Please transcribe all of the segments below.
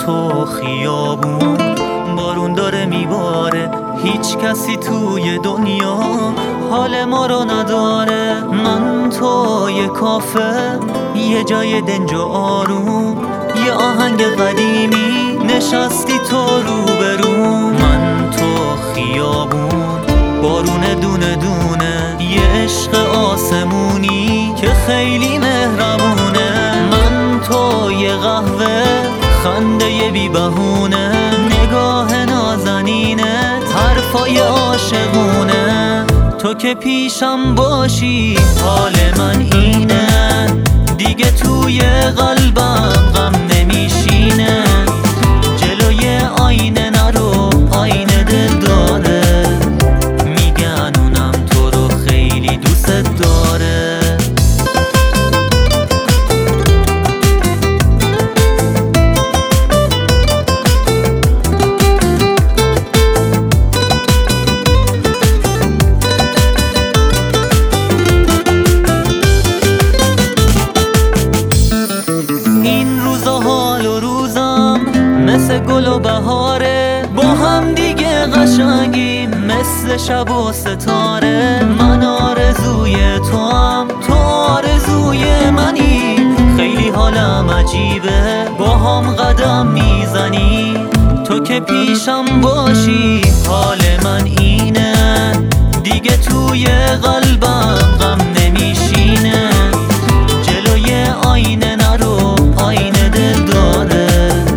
تو خیابون، بارون داره میباره، هیچ کسی توی دنیا حال ما رو نداره. من تو یه کافه، یه جای دنج و آروم، یه آهنگ قدیمی، نشستی تو روبروم. من تو خیابون، بارون دونه دونه، یه عشق آسمونی که خیلی مهربونه. من تو یه قهوه، خنده یه بی بهونه، نگاه نازنینه، حرفای عاشقونه. تو که پیشم باشی حال من اینه، دیگه توی قلبم غم نمیشینه. جلوی آینه نرو، آینه دل داره، میگن اونم تو رو خیلی دوست داره. مثل گل و بهاره، با هم دیگه قشنگیم مثل شب و ستاره. من آرزوی تو هم، تو آرزوی منی، خیلی حالم عجیبه با هم قدم میزنی. تو که پیشم باشی حال من اینه، دیگه توی قلبم غم نمیشینه. جلوی آینه نرو، آینه دل داره،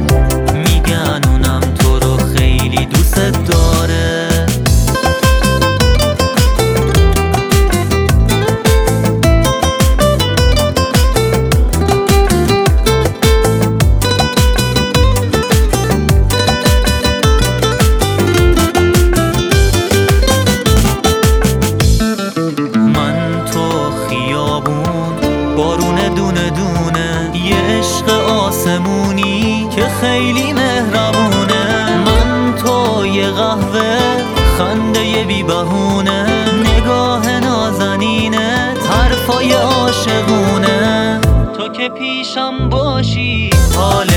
داره. من تو خیابون، بارون دونه دونه، یه عشق آسمونی که خیلی مهربونه. من تو یه قهوه، خنده یه بی بهونه، نگاه نازنینه، حرفای عاشقونه. تو که پیشم باشی حال